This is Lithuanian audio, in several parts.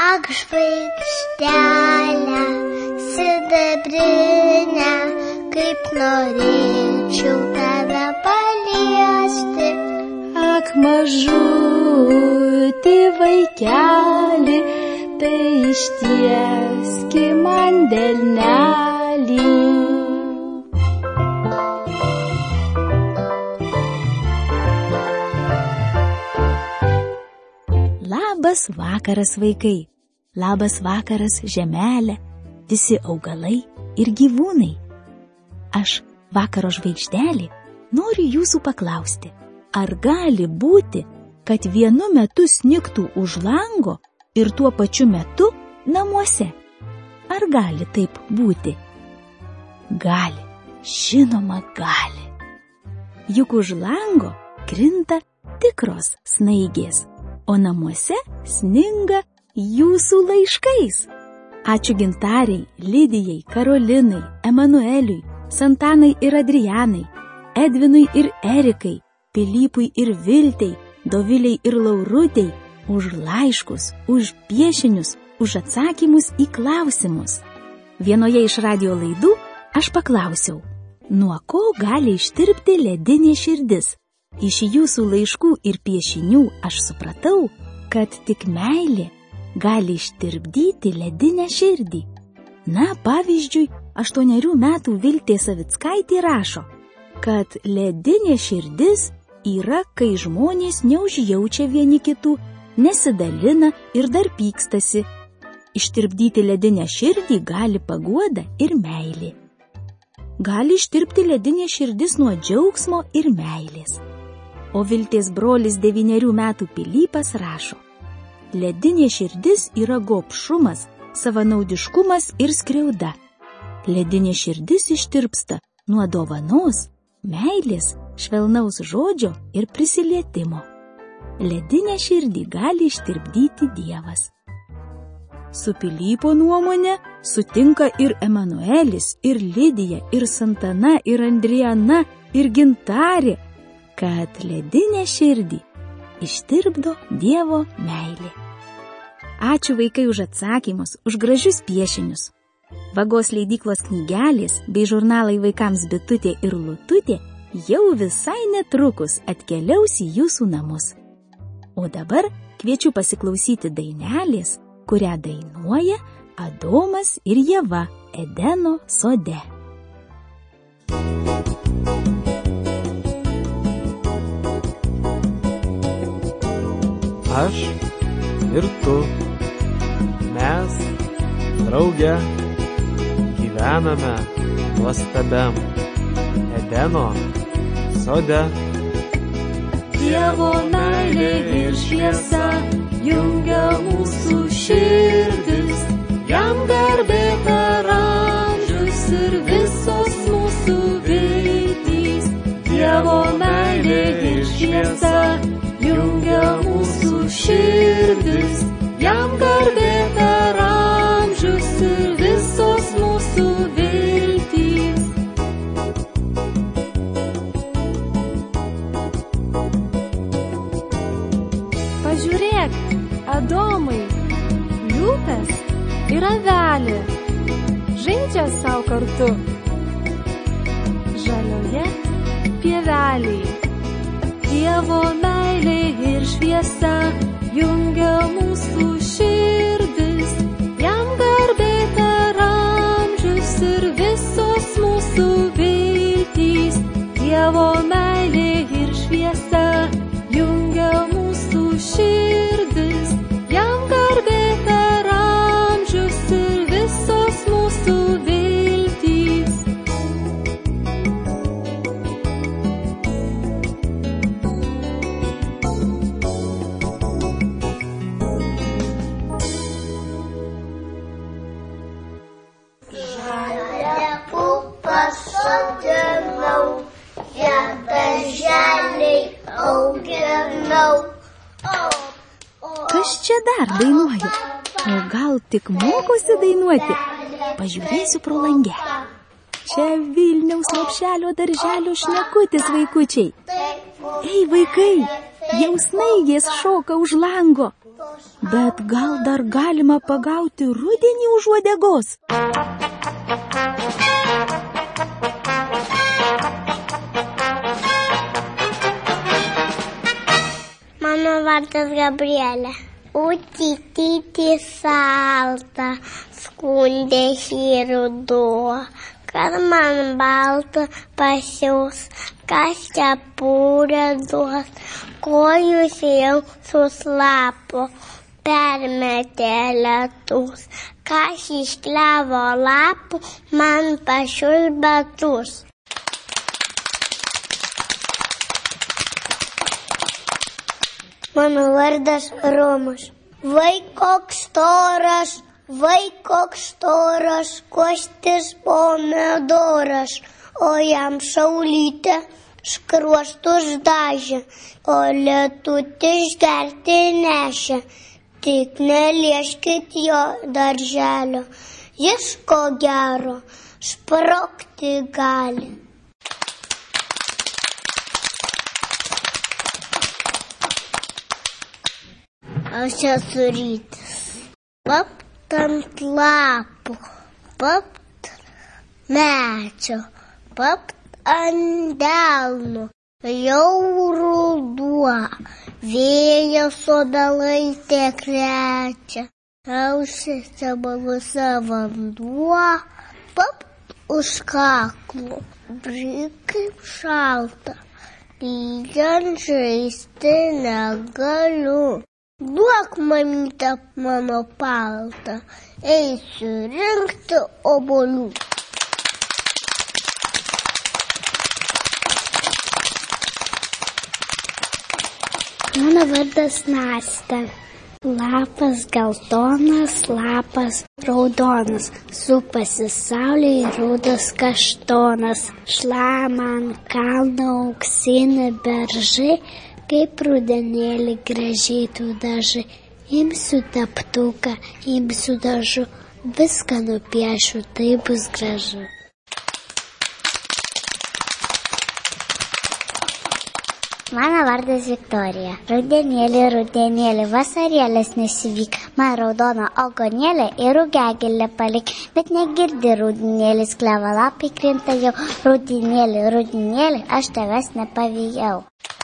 Ak žvaigždelę sidabrinę, kaip norėčiau tave paliesti. Ak mažutį vaikelį, tai ištieski man delnelį. Labas vakaras, vaikai. Labas vakaras, žemelė, visi augalai ir gyvūnai. Aš, vakaro žvaigždelė, noriu jūsų paklausti, ar gali būti, kad vienu metu snigtų už lango ir tuo pačiu metu namuose? Ar gali taip būti? Gali, žinoma gali. Juk už lango krinta tikros snaigės, o namuose sninga jūsų laiškais. Ačiū Gintariai, Lidijai, Karolinai, Emanueliui, Santanai ir Adrianai, Edvinui ir Erikai, Pilypui ir Viltei, Doviliai ir Laurutei už laiškus, už piešinius, už atsakymus į klausimus. Vienoje iš radijo laidų aš paklausiau, nuo ko gali ištirpti ledinė širdis. Iš jūsų laiškų ir piešinių aš supratau, kad tik meilė gali ištirpdyti ledinę širdį. Na, pavyzdžiui, 8 metų Viltė Savickaitė rašo, kad ledinė širdis yra, kai žmonės neužjaučia vieni kitų, nesidalina ir dar pykstasi. Ištirpdyti ledinę širdį gali paguoda ir meilė. Gali ištirpti ledinė širdis nuo džiaugsmo ir meilės. O Viltės brolis 9 metų Pilypas rašo, ledinė širdis yra gobšumas, savanaudiškumas ir skriauda. Ledinė širdis ištirpsta nuo dovanos, meilės, švelnaus žodžio ir prisilietimo. Ledinę širdį gali ištirpdyti Dievas. Su Pilypo nuomonė sutinka ir Emanuelis, ir Lidija, ir Santana, ir Andriana, ir Gintarė, kad ledinę širdį ištirpdo Dievo meilė. Ačiū vaikai už atsakymus, už gražius piešinius. Vagos leidyklos knygelės bei žurnalai vaikams Bitutė ir Lututė jau visai netrukus atkeliaus į jūsų namus. O dabar kviečiu pasiklausyti dainelės, kurią dainuoja Adomas ir Ieva Edeno sode. Aš ir tu, mes drauge gyvename nuostabiam Edeno sode. Dievo meilė ir šviesa jungia mūsų širdis, jam garbė per amžius ir visos mūsų viltys. Dievo meilė ir šviesa jungia mūsų širdis, jam garbė per amžius ir visos mūsų viltys. Pažiūrėk, Adomai, liūtas ir avelė žaidžia savo kartu žalioje pievelėje. Dievo meilė ir šviesa jungia mūsų širdis, jam garbė per amžius ir visos mūsų viltys. Dievo meilė ir šviesa jungia mūsų širdis, jam garbė per amžius ir visos mūsų viltys. Kas čia dar dainuoja? O gal tik mokosi dainuoti? Pažiūrėsiu pro langelį. Čia Vilniaus Lopšelio darželio šnekutis vaikučiai. Ei vaikai, jau snaigės šoka už lango. Bet gal dar galima pagauti rudenį už uodegos? Mano vardas Gabrielė. Utytyti salta, skundėsi ruduo, kad man balta pasiūs, kas kepurę duos, kojus jau suslapo, permetė lietus, kas išklevo lapų, man pašiūs batus. Mano vardas Romas. Vai koks storas, kostis pomidoras, o jam saulytė skruostus dažė, o lietutis gerti nešė. Tik nelieskit jo darželio, jis ko gero sprogti gali. Aš esu Rytis. Papt ant lapų, papt medžio, papt ant delnų, jau ruduo, vėjas obelai tiek krečia, ausyse baluose vanduo, papt už kaklų, bryk kaip šalta, lygiant žaisti negaliu. Duok, mamyte, mano paltą, eisiu rinkti obuolių. Mano vardas Nastė. Lapas geltonas, lapas raudonas, supasi saulėje rudas kaštonas, šlama ant kalno auksiniai beržai, kaip rudenėlį gražiai tu dažai. Imsiu teptuką, imsiu dažu, viską nupiešiu, tai bus gražu. Mano vardas Viktorija. Rudenėlį, rudenėlį, vasarėlės nesivyk, man raudona ogonėlė ir rugiagėlė palik, bet negirdi rudenėlis, kleva lapai krinta jau, rudenėlį, rudenėlį, aš tavęs nepavijau.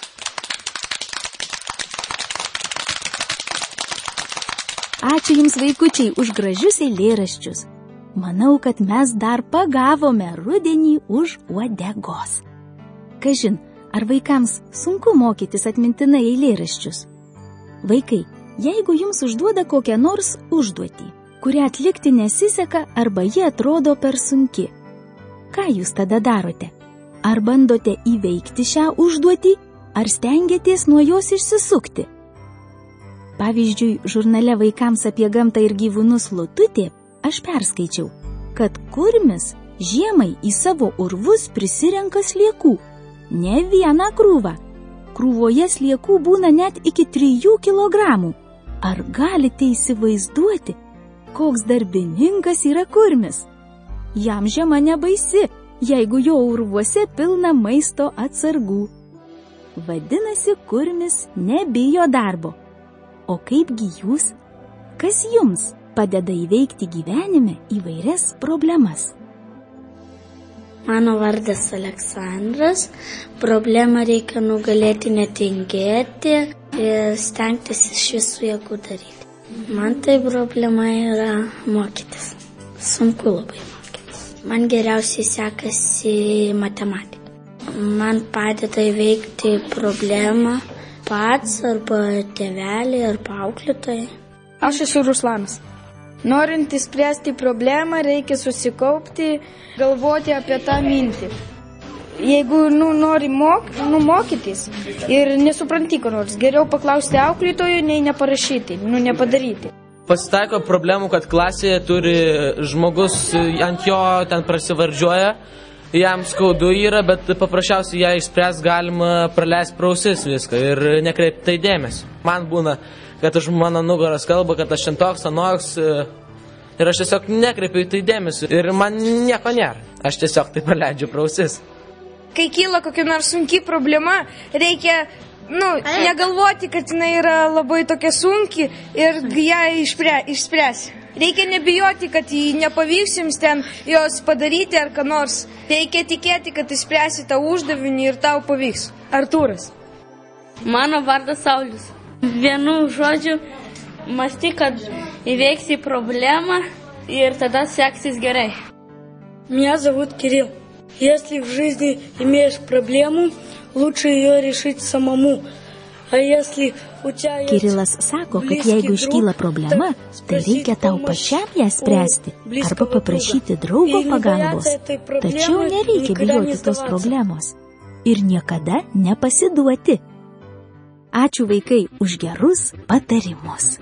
Ačiū Jums, vaikučiai, už gražius eilėraščius. Manau, kad mes dar pagavome rudenį už uodegos. Kažin, ar vaikams sunku mokytis atmintinai eilėraščius? Vaikai, jeigu Jums užduoda kokią nors užduotį, kurią atlikti nesiseka arba ji atrodo per sunki, ką Jūs tada darote? Ar bandote įveikti šią užduotį, ar stengiatės nuo jos išsisukti? Pavyzdžiui, žurnale vaikams apie gamtą ir gyvūnus Lututė aš perskaičiau, kad kurmis žiemai į savo urvus prisirenka sliekų. Ne vieną krūvą. Krūvoje sliekų būna net iki 3 kilogramų. Ar galite įsivaizduoti, koks darbininkas yra kurmis? Jam žiema nebaisi, jeigu jo urvuose pilna maisto atsargų. Vadinasi, kurmis nebijo darbo. O kaipgi jūs? Kas jums padeda įveikti gyvenime įvairias problemas? Mano vardas Aleksandras. Problemą reikia nugalėti, netingėti ir stengtis iš visų jėgų daryti. Man tai problema yra mokytis. Sunku labai mokytis. Man geriausiai sekasi matematika. Man padeda įveikti problemą pats arba tėveliai arba auklėtojai. Aš esu Ruslanas. Norint išspręsti problemą, reikia susikaupti, galvoti apie tą mintį. Jeigu nori mokytis ir nesupranti ko nors, geriau paklausti auklėtojo, nei neparašyti, nepadaryti. Pasitaiko problemų, kad klasėje turi žmogus, ant jo ten prasivardžiuoja, jam skaudu yra, bet paprasčiausiai ją išspręs galima praleisti pro ausis viską ir nekreipti tai dėmesio. Man būna, kad už mano nugaros kalba, kad aš toks, anoks ir aš tiesiog nekreipiu į tai dėmesio ir man nieko nėra. Aš tiesiog tai praleidžiu pro ausis. Kai kyla kokia nors sunki problema, reikia Negalvoti, kad jinai yra labai tokia sunki ir ją išspręsi. Reikia nebijoti, kad nepavyks jums ten jos padaryti ar ką nors. Reikia tikėti, kad išspręsi tą uždavinį ir tau pavyks. Artūras. Mano vardas Saulius. Vienu žodžiu, mąstyk, kad įveiksi problemą ir tada seksis gerai. Меня зовут Кирилл. Если в жизни имеешь проблему, лучше ее решить самому. А если у тебя есть Kirilas sako, kad jeigu iškyla problema, tai reikia tau pačiam ją spręsti arba paprašyti draugo pagalbos. Tačiau nereikia bijoti tos problemos ir niekada nepasiduoti. Ačiū vaikai už gerus patarimus.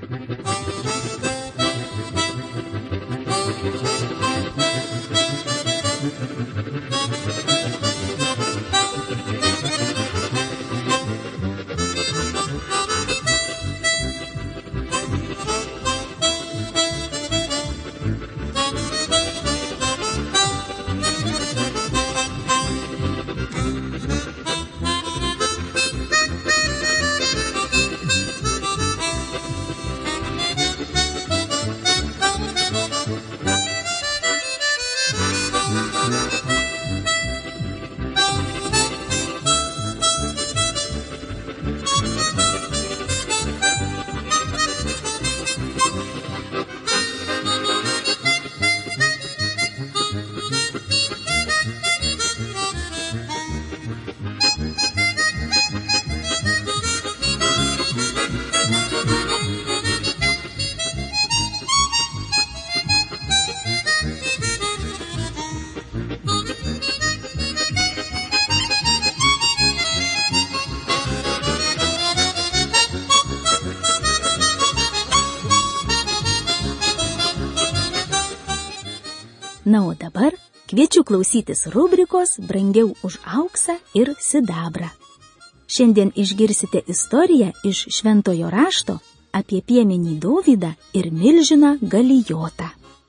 Na, o dabar kviečiu klausytis rubrikos Brangiau už auksą ir sidabrą. Šiandien išgirsite istoriją iš Šventojo rašto apie piemenį Dovydą ir milžiną Galijotą.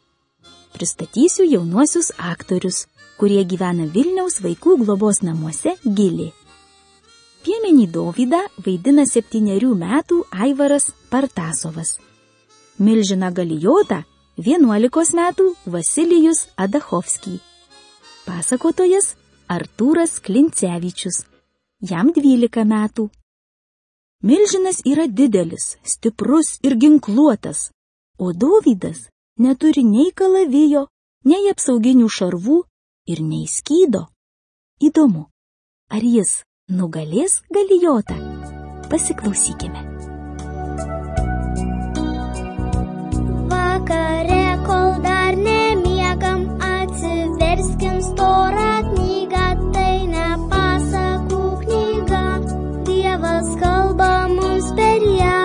Pristatysiu jaunuosius aktorius, kurie gyvena Vilniaus vaikų globos namuose Gilė. Piemenį Dovydą vaidina 7 metų Aivaras Partasovas. Milžiną Galijotą 11 metų Vasilijus Adachovskij. Pasakotojas Artūras Klincevičius. Jam 12 metų. Milžinas yra didelis, stiprus ir ginkluotas, o Dovydas neturi nei kalavijo, nei apsauginių šarvų ir nei skydo. Įdomu, ar jis nugalės Galijotą? Pasiklausykime. Vakare, kol dar nemiegam, atsiverskim storą knygą, tai ne pasakų knyga, Dievas kalba mums per ją.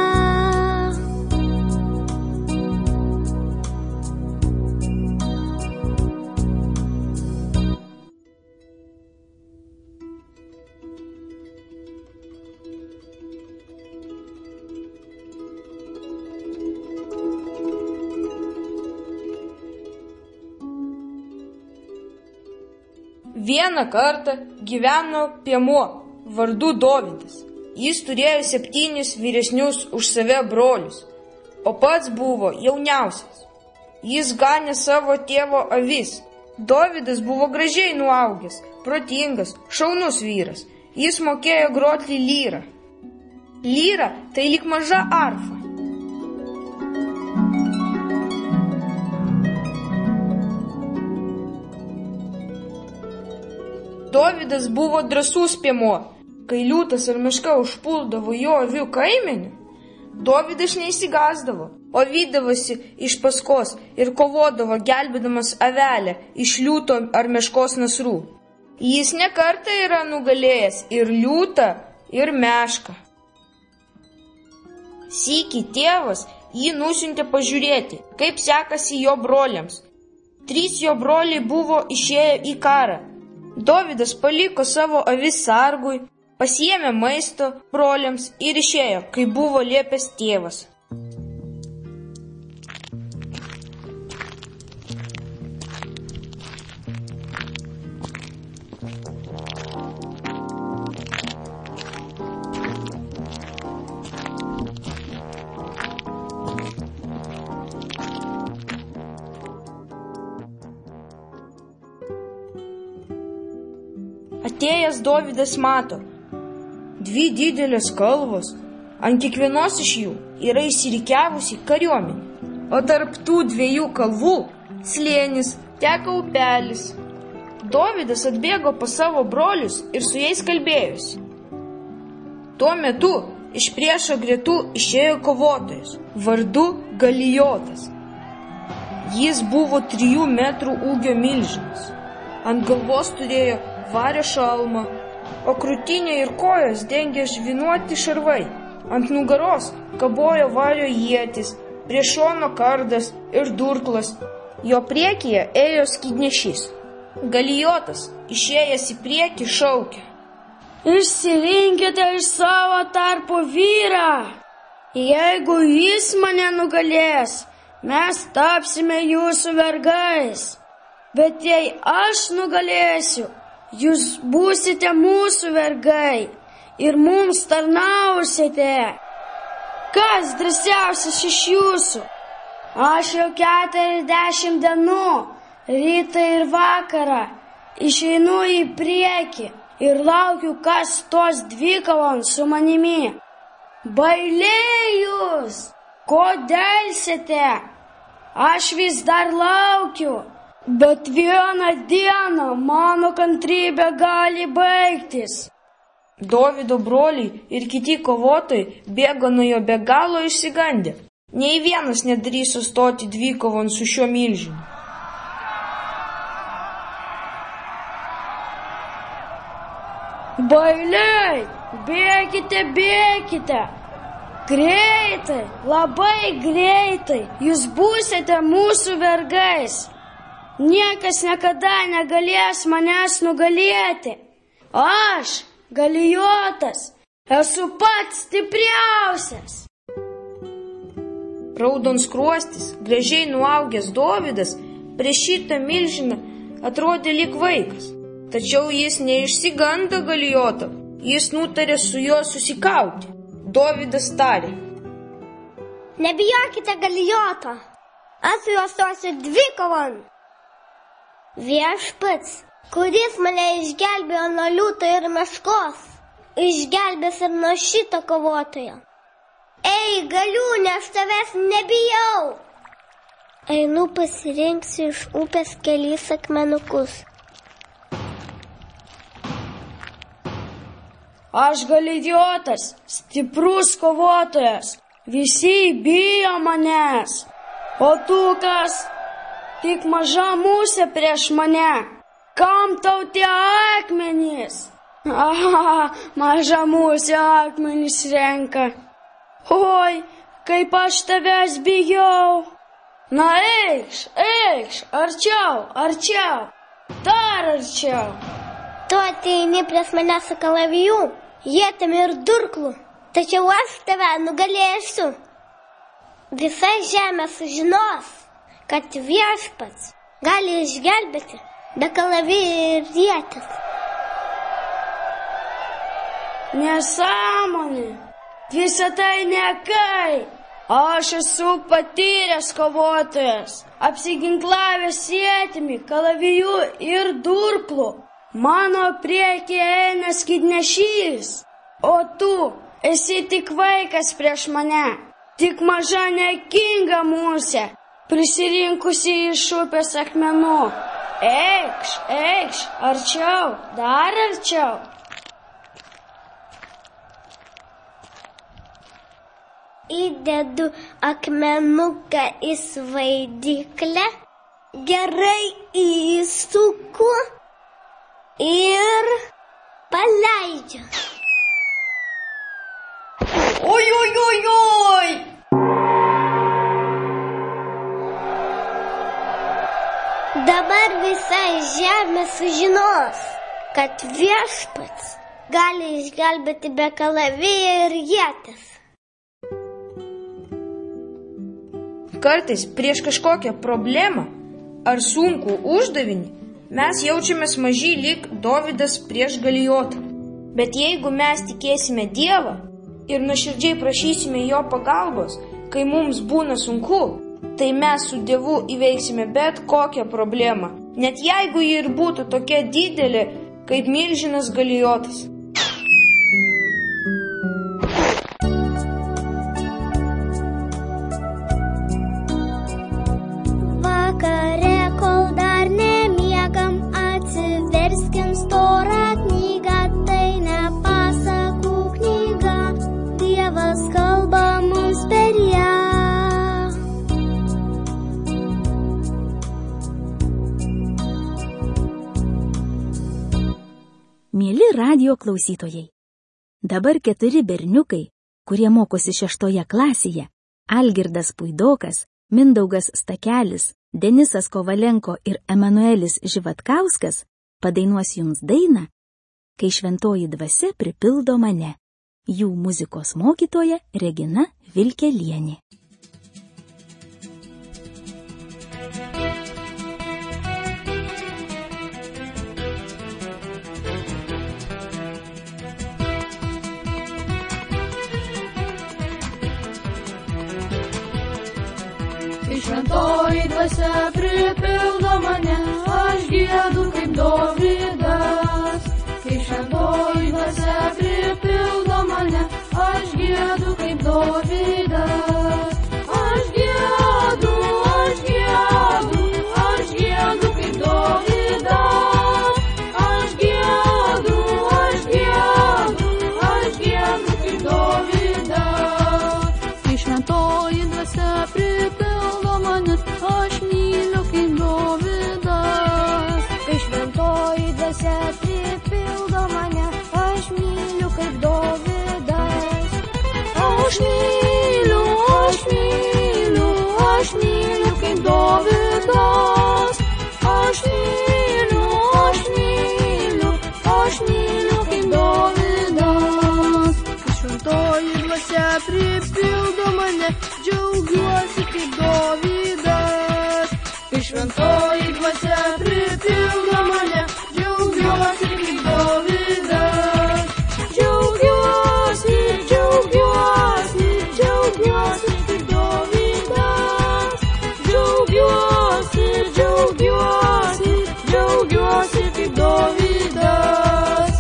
Vieną kartą gyveno piemuo vardu Dovydas. Jis turėjo 7 vyresnius už save brolius, o pats buvo jauniausias. Jis ganė savo tėvo avis. Dovydas buvo gražiai nuaugęs, protingas, šaunus vyras. Jis mokėjo groti lyrą. Lyra tai lyg maža arfa. Dovydas buvo drąsus piemuo. Kai liūtas ar meška užpuldavo jo avių kaimenį, Dovydas neišsigąsdavo, o vydavosi iš paskos ir kovodavo gelbėdamas avelę iš liūto ar meškos nasrų. Jis ne kartą yra nugalėjęs ir liūtą, ir mešką. Sykį tėvas jį nusiuntė pažiūrėti, kaip sekasi jo broliams. 3 jo broliai buvo išėję į karą. Dovydas paliko savo avis sargui, pasiėmė maisto broliams ir išėjo, kai buvo liepęs tėvas. Atėjęs Dovydas mato 2 didelės kalvos, ant kiekvienos iš jų yra įsirikiavusi kariuomenė, o tarp tų 2 kalvų slėnis, teka upelis. Dovydas atbėgo pas savo brolius ir su jais kalbėjosi. Tuo metu iš priešo gretų išėjo kovotojas, vardu Galijotas. Jis buvo 3 metrų ūgio milžinas. Ant galvos turėjo vario šalmą, o krūtinė ir kojos dengė žvynuoti šarvai. Ant nugaros kabojo vario ietis, prie šono kardas ir durklas. Jo priekyje ėjo skydnešys. Galijotas, išėjęs į priekį, šaukė: Išsirinkite iš savo tarpo vyrą. Jeigu jis mane nugalės, mes tapsime jūsų vergais. Bet jei aš nugalėsiu, jūs būsite mūsų vergai ir mums tarnausite. Kas drąsiausias iš jūsų? Aš jau 40 dienų, rytą ir vakarą, išeinu į priekį ir laukiu, kas stos dvikovon su manimi. Bailiai jūs, kodėlsite? Aš vis dar laukiu, bet vieną dieną mano kantrybė gali baigtis. Dovydo broliai ir kiti kovotojai bėgo nuo jo be galo išsigandę. Nei vienas nedrįso stoti dvikovon su šiuo milžinu. Bailiai, bėkite, bėkite. Greitai, labai greitai, jūs būsite mūsų vergais. Niekas niekada negalės manęs nugalėti. Aš, Galijotas, esu pats stipriausias. Raudonskruostis, gražiai nuaugęs Dovydas prieš šitą milžiną atrodė lyg vaikas. Tačiau jis neišsigando Galijoto, jis nutarė su juo susikauti. Dovydas tarė: Nebijokite Galijoto, aš su juo stosiu dvikovon. Viešpats, kuris mane išgelbėjo nuo liūto ir meškos, išgelbės ir nuo šito kovotojo. Ei, galiūne, aš tavęs nebijau. Einu pasirinksiu iš upės kelis akmenukus. Aš Galijotas, stiprus kovotojas, visi bijo manęs. O tu kas? Tik maža musė prieš mane. Kam tau tie akmenys? Maža musė akmenys renka. Oi, kaip aš tavęs bijau. Na eikš, arčiau, dar arčiau. Tu ateini prieš mane su kalaviju, ietimi ir durklu, tačiau aš tave nugalėsiu. Visa žemė sužinos, kad viešpats gali išgelbėti be kalavijų ir ieties. Nesąmonė, visa tai niekai. Aš esu patyręs kovotojas, apsiginklavęs ietimi, kalaviju ir durklu. Mano priekyje eina skydnešys, o tu esi tik vaikas prieš mane, tik maža nekinga musė, prisirinkusi iš upės akmenų. Eikš, arčiau, dar arčiau. Įdedu akmenuką į svaidyklę, gerai įsuku ir paleidžiu. Oi! Dabar visa žemė sužinos, kad viešpats gali išgelbėti be kalavijų ir ieties. Kartais prieš kažkokią problemą ar sunkų uždavinį mes jaučiamės maži lyg Dovydas prieš Galijotą. Bet jeigu mes tikėsime Dievą ir nuoširdžiai prašysime jo pagalbos, kai mums būna sunku, tai mes su Dievu įveiksime bet kokią problemą. Net jeigu ji ir būtų tokia didelė, kaip milžinas Galijotas. Vakare, kol dar nemiegam, atsiverskim storą knygą, tai ne pasakų knyga, Dievas kalba mums per ją. Mieli radijo klausytojai, dabar 4 berniukai, kurie mokosi 6 klasėje, Algirdas Puidokas, Mindaugas Stakelis, Denisas Kovalenko ir Emanuelis Živatkauskas padainuos jums dainą, Kai šventoji dvasia pripildo mane. Jų muzikos mokytoja Regina Vilkelienė. Kai šventoji dvasia pripildo mane, aš giedu kaip Dovydas. Kai šventoji dvasia pripildo mane, aš giedu kaip Dovydas. Aš giedu kaip Dovydas. Aš giedu kaip Dovydas. Kai šventoji dvasia pripildo mane, aš myliu kaip Dovydas. Kai šventoji dvasia pripildo mane, aš myliu kaip Dovydas. Aš myliu kaip Dovydas. Aš myliu kaip Dovydas. Kai šventoji dvasia pripildo mane, džiaugiuosi kaip Dovydas. Kai šventoji dvasia pripildo mane, džiaugiuosi kaip Dovydas. Džiaugiuosi kaip Dovydas. Džiaugiuosi kaip Dovydas.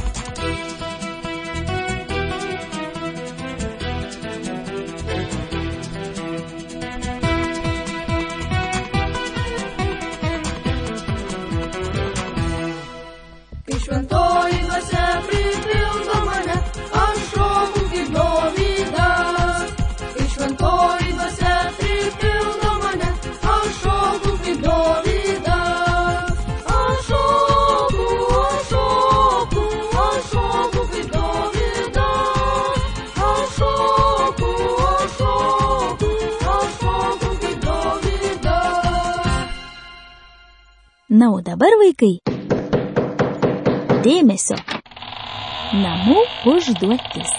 Kai šventoji dvasia pripildo mane, aš šoku kaip Dovydas. Kai šventoji dvasia pripildo mane, aš šoku kaip Dovydas. Aš šoku kaip Dovydas. Aš šoku kaip Dovydas. Na, o dabar, vaikai, dėmesio. Namų užduotis.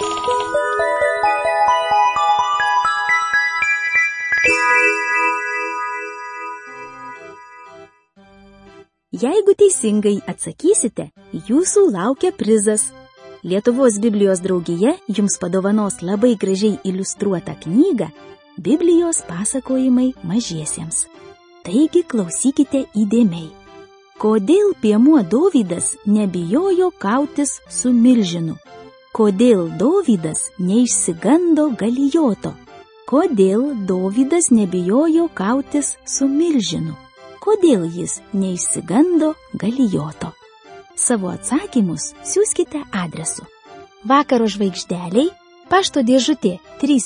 Jeigu teisingai atsakysite, jūsų laukia prizas. Lietuvos Biblijos draugija jums padovanos labai gražiai iliustruotą knygą Biblijos pasakojimai mažiesiems. Taigi klausykite įdėmiai. Kodėl piemuo Dovydas nebijojo kautis su milžinu? Kodėl Dovydas neišsigando Galijoto? Kodėl Dovydas nebijojo kautis su milžinu? Kodėl jis neišsigando Galijoto? Savo atsakymus siųskite adresu: Vakaro žvaigždeliai, pašto dėžutė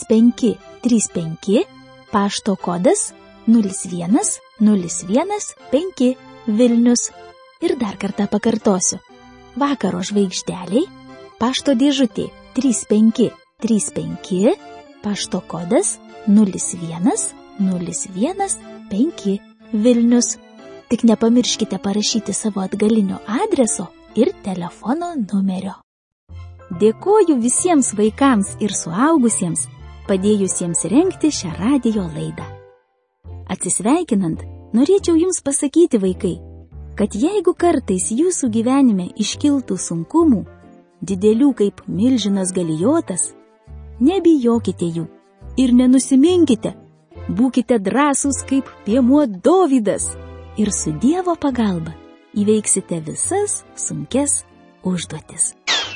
3535, pašto kodas 01015 Vilnius. Ir dar kartą pakartosiu: Vakaro žvaigždeliai, pašto dėžutė 3535, pašto kodas 01015 Vilnius. Tik nepamirškite parašyti savo atgalinio adreso ir telefono numerio. Dėkoju visiems vaikams ir suaugusiems, padėjusiems rengti šią radijo laidą. Atsisveikinant, norėčiau jums pasakyti, vaikai, kad jeigu kartais jūsų gyvenime iškiltų sunkumų, didelių kaip milžinas Galijotas, nebijokite jų ir nenusiminkite, būkite drąsūs kaip piemuo Dovydas ir su Dievo pagalba įveiksite visas sunkes užduotis.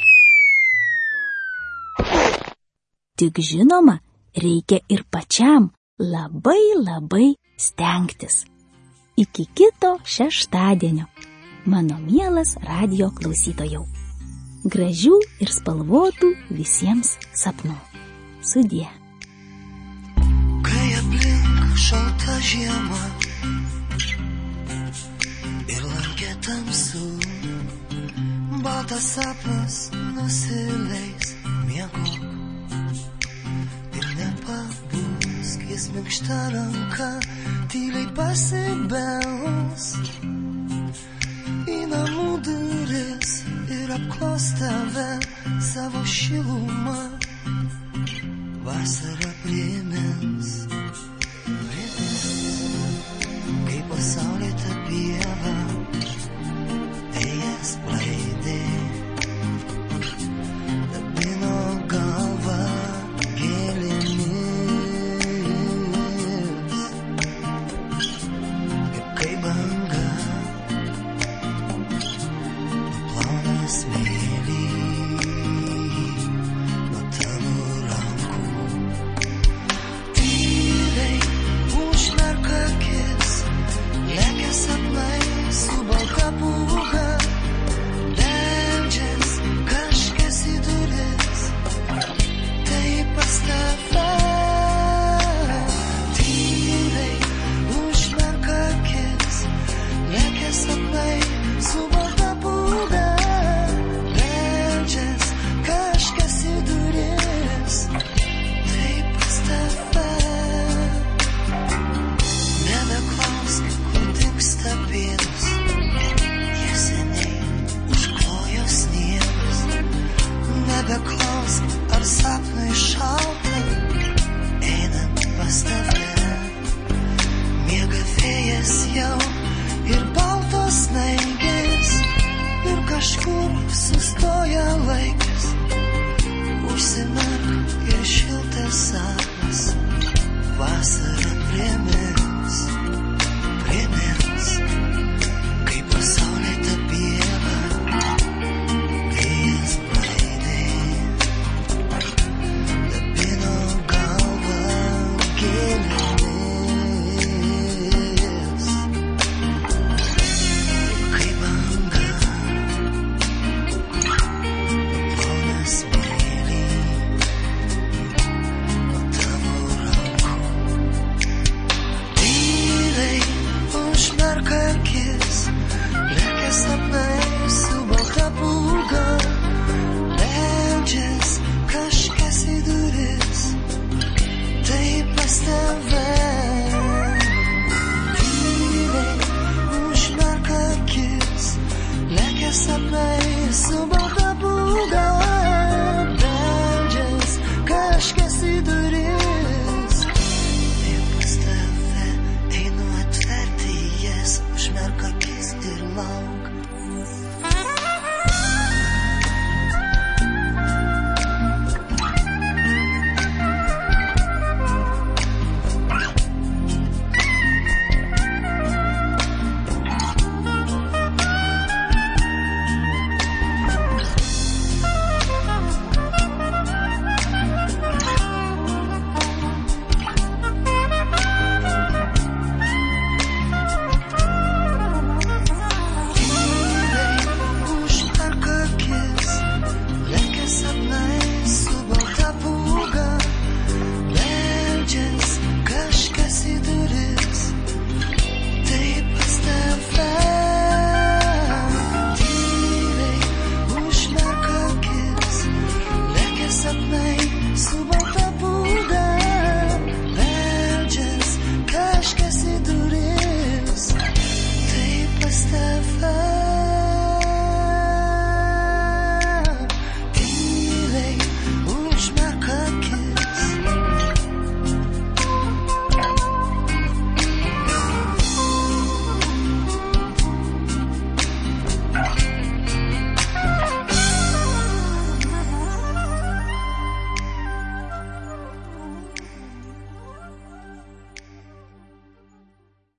Tik žinoma, reikia ir pačiam labai stengtis. Iki kito šeštadienio, mano mielas radijo klausytojau. Gražių ir spalvotų visiems sapnų. Sudie. Kai aplink šalta žiema ir langė tamsu, baltas sapnas nusileis, miegok ir nepabusk, jis minkšta ranka tyliai pasibels į namų duris ir apklos tave savo šilumą. Vasara primins